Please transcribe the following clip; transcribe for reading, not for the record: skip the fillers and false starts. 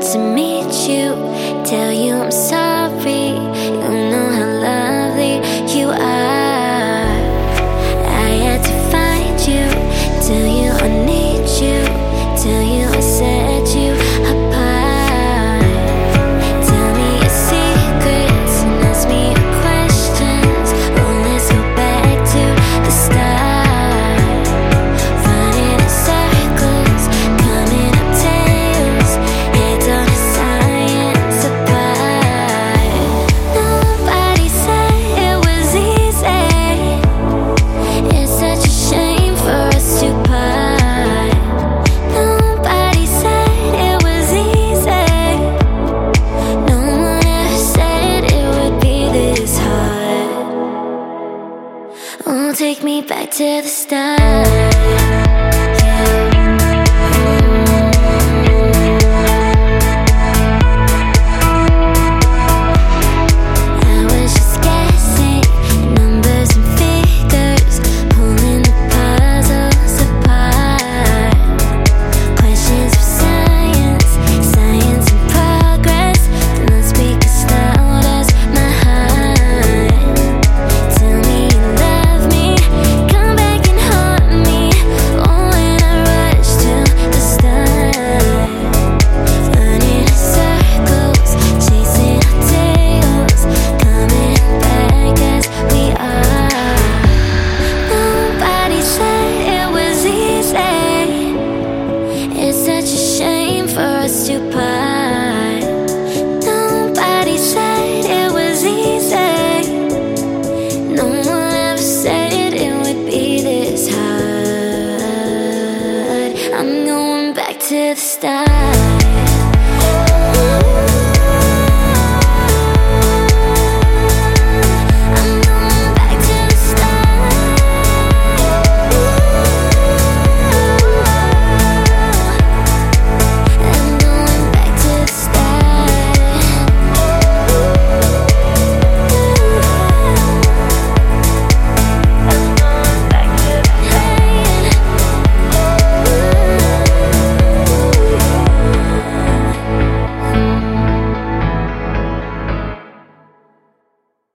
to meet you, tell you I'm sorry. You know how lovely you are. I had to find you, tell you I need you, tell you I set you apart. Tell me your secrets and ask me your questions. Oh, let's go back to the start. Running in circles, coming up tails, heads on a science apart. Nobody said it was easy. It's such a shame for us to part. Nobody said it was easy. No one ever said it would be this hard. Oh, take me back to the start. I was just guessing numbers and figures, pulling the puzzles apart. Questions for science, science in progress. Do not speak as loud as my heart. Tell me you love me, come back and haunt me. Oh, when I rush to the start. Running in circles, chasing our tails, coming back as we are. Nobody said it was easy. It's such a shame for us to part. Nobody said it was easy. No one ever said it would be this hard. I'm going back to the start.